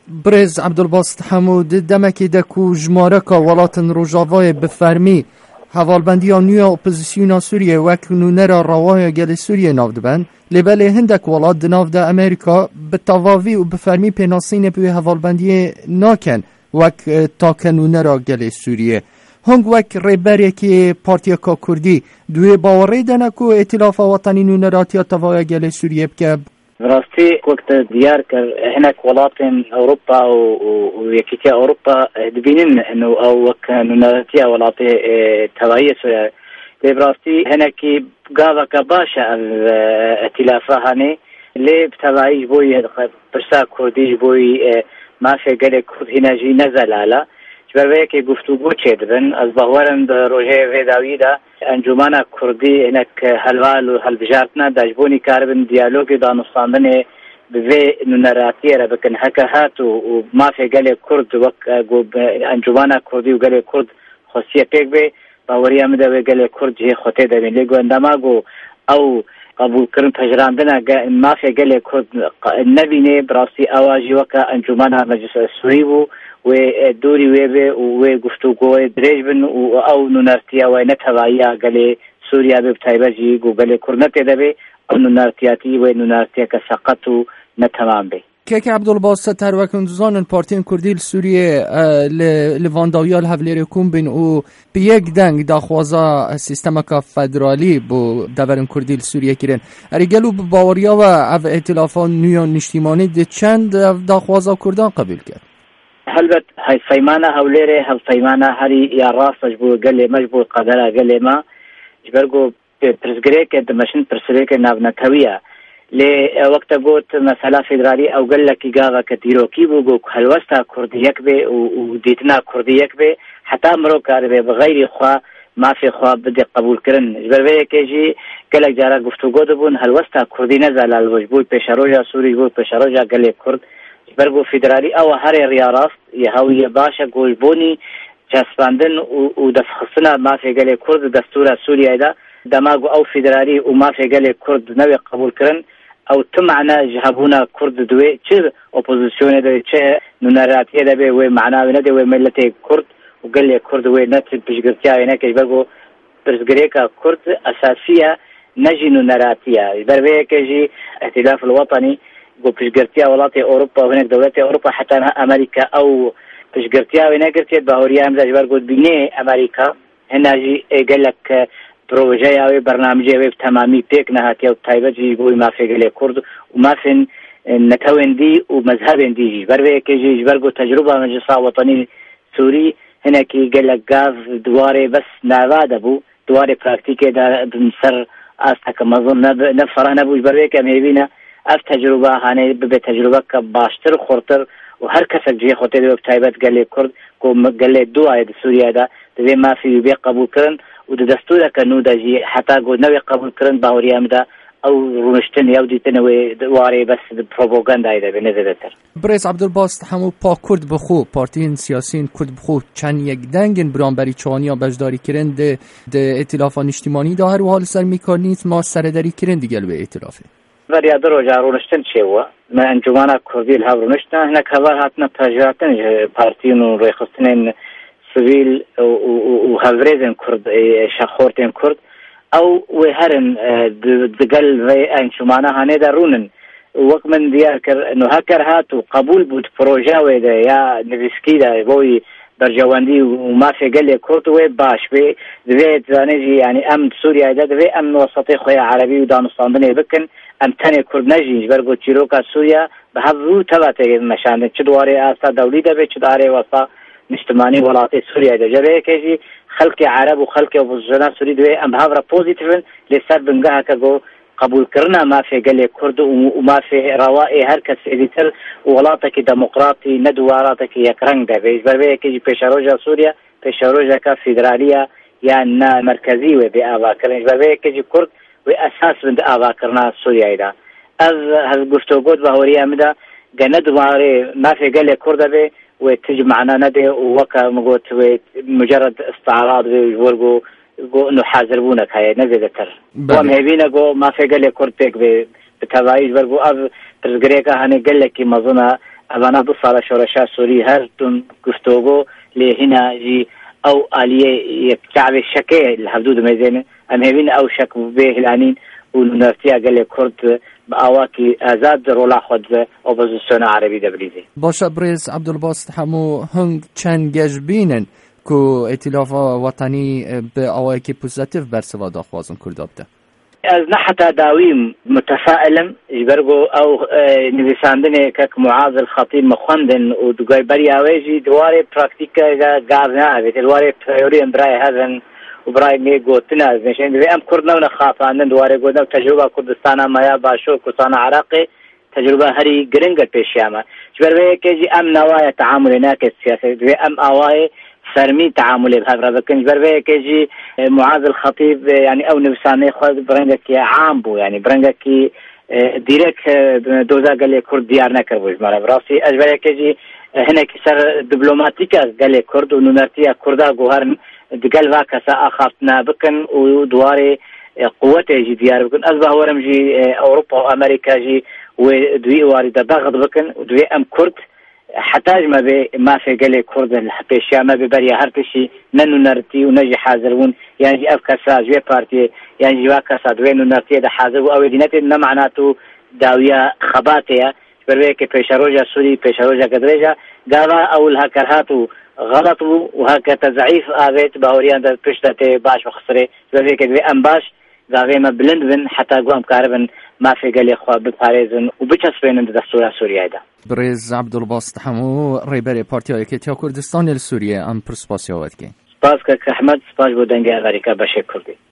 برز عبدالباسط حمود دمکی دکو جمارکا ولاتن روژاوای بفرمی حوالبندی نویا اپوزیسیونا سوریه وکلو نرا روای گل سوریه نافدبن لبله هندک ولات دناف دا امریکا بتواوی و بفرمی پیناسین بوی حوالبندی ناکن وک تاکنو نرا گل سوریه هنگ وک ریبری که پارتیا کا کردی دوی باوری دنکو ائتلاف وطنی نو نراتیا توای گل سوریه بکه راستی وقت ديار هناك ولاطن اوروبا ويكيتيا اوروبا دبينن انه او كانوناتيا ولاطي توايس براستي هناك قاضا كباشا الائتلافها هني لي بتوايج بوي برسا كردي بوي ما في قال كرد هنا جي نزل على برای گفتگو چیدن از باورم در روزه ویداویدا انجمن کردی هناك هلوال و هلبجارتنا داجبونی کاربن دیالوگ دانستاندن به نونراتی را بکن حکهات و ما فی گله کرد و انجمن کردی و گله کرد خاصیت پیک به باوریم ده گله کرد هی خطه ده لیگو انداماگو او قبول کردن تجربه ما فی گله کرد نبینه براستی آوازی وک انجمن مجلس سوری بو و دوری وی و گفتگو درجبن او نونارتیا و نتوایا گله سوریا به تایبجی گوگل کرنت ده او نونارتیاتی و نونارتیا که سقطو نتمام به که عبدالباسط تروکندوزان پارتی کردی سوریه لوانداویال حولی کوم بین او به یک دنگ داخوازا سیستم کا فدرالی بو دورن کردی سوریه کردن اریگلو باوریا و او ائتلافان نیو نشتیمانی ده چند داخوازا کردان قبول کرد هلبت هاي فيمانة هوليري هل فيمانة هري يا راس جبو قال مجبو قدرة قال ما جبرقو برزقريك دمشن برسريك نابنتوية لوقت قلت مسألة فيدرالي أو قال لك إجابة كتيرو كيبو جو هلوستا كرديك به وديتنا كرديك به حتى مروكا بغير خوا ما في خوا بدي قبول كرن جبرقو كيجي قال لك جارا قفتو قدبون هلوستا كردي نزل الوجبو بشروجا سوري بو بشروجا قال لك كرد برگو فدرالی او هر ریاراست یهوی باشه گوشبونی جسپاندن و دفخصنا ما في قال كرد دستور سوريا ده دماغو او فدرالی و ما في قال كرد نوی قبول کرن او تمعنا جهبونا كرد دوی چه اپوزیسیون ده چه نونراتی ده و معنا نه ده و ملت كرد و قال كرد و نت بجگرتیا نه که برگو برزگریکا كرد اساسیه نجی نونراتیه بربه که جی ائتلاف الوطني وبشجرتيا ولاتي أوروبا وهناك دولات أوروبا حتى أمريكا أو بشجرتيا وهناك جرتيا بهوريا مزاج برجود بني أمريكا هنا جي قال لك بروجيا وبرنامجيا وبتمامي بيك نهاتيا وبتايبجي يقول ما في قال كرد وما في نتوين دي ومذهب دي بربي كيجي برجود تجربة مجلس وطني سوري هناك قال لك غاز دواري بس نافاد أبو دواري براكتيكي دا بنصر أستك مظن نفرح نبوش بربي كميبينا اف تجربه هانه به تجربه که باشتر خورتر و هر کس جه خوته به تایبت گله کرد کو گله دو اید سوریه ده به ما فی به قبول کردن و د دستور کنو د جی حتی گو نو قبول کردن باوریا مده او رونشتن یو دیتنه و دواره بس پروپاگاندا ایده به نظرتر برز عبدالباسط همو پا کرد بخو پارتین سیاسین کرد بخو چند یک دنگن برانبری چوانیا بجداری کرند د ائتلافان اجتماعی ده هر حال سر میکنید ما سرداری کرند دیگه به ائتلافه برای درو جارونشتن چیوه من انجمن کردی له رونشتن هناك خبر هاتنا تجارتن پارتیون و ریخستن سویل و هاورزن کرد شخورتن کرد او و هرن دقل و انجمن هنه درونن وقت من دیار کر انه هکر هات و قبول بود پروژه و ده یا نویسکی ده بوی برجواندی و ما في قال كرد و باش به دوی زانجی یعنی ام سوریا ده دوی ام وسطی خوی عربی و دانستاندنی بکن ام تنه کرد نجی برگو چیروکا سوریا به هفرو تباته مشانده چه دواره آسا دولی ده به چه دواره واسا نشتمانی ولاتی سوریا ده جبه کجی خلق عرب و خلق اپوزیسیون سوری دوی ام هفرا پوزیتیفن لسر بنگاه که قبول کرنا ما في قال كرد وما في روائي هركس إديتر ولاتك ديمقراطي ندواراتك يكرنج ده بيجبر كي بيشاروجا سوريا بيشاروجا كفيدرالية يعني مركزية بأباكر بيجبر كي كرد وأساس من أباكرنا سوريا إذا هذا قفتوجود بهوريا مدا جندواري ما في قال كرد به وتجمعنا نده ووكا مقوت مجرد استعراض ويورجو گو انه حاضربونك هاي نزدتر وهم هبينا گو ما في قال كرتك بتوايج برغو اب ترغريكا هني قال لك مظنا اوانا 2 سال شورشا سوری هر تون گفتگو له هنا جی او آلیه یک شعب شکه الحدود مزینه ام هبین او شک به هلانین و نرتیا گله کرد با آواکی آزاد رولا خود اپوزیسیون عربی دبریزی. باشه برز عبدالباسط همو هنگ چند گجبینن که ائتلاف وطنی به آواکی پوزیتیو برسوا داخوازن کرداب ده. از نحتا داویم متفائلم جبرگو او نویساندن که معاذ الخطیب مخوندن و دوگای بری آویجی دواره پراکتیکا گازنا اوید دواره پریوری برای هزن و برای می گوتنا نشین دوی ام کردنو نخافاندن دواره گوتنو تجربه کردستان مایا باشور کردستان عراقی تجربه هری گرنگ پیشیاما جبروی که جی ام نوای تعامل ناک سیاسی دوی ام آوای فرمي تعاملي بهذا لكن بربي كيجي معاذ الخطيب يعني او نفساني خود برنگك عام بو يعني برنگك ديريك دوزا قال لي كرد ديار نكر بو جماله براسي اجبري كيجي هنا كسر دبلوماتيكا قال لي كرد ونورتيا كردا جوهر دقل واكسا اخافتنا بكن ودواري قوته جي ديار بكن ازبه ورمجي اوروبا وامريكا جي ودوي وارده ضغط بكن ودوي ام كرد حتى ما في قال كرد الحبيشة ما ببريا هرتشي ننو نرتي ونجي حاضرون يعني أفكاسا جوي بارتي يعني جوا كاسا دوينو نرتي ده حاضر أو دينتي نمعناتو داوية خباتية بربيك بيشاروجا سوري بيشاروجا قدريجا قالا أول هكرهاتو غلط وهكذا ضعيف آبيت باوريان ده بشتة باش وخسري بربيك دوي أم باش داوي ما بلند بن حتى قوام كاربن ما في قال إخوة بباريزن وبتشسبين دستور سوريا ده. برز عبدالباسط همو ریبر پارتیای که کردستان سوریه ام پرسپاسیاوت که سپاس که احمد سپاس بودن که امریکا بشه کردی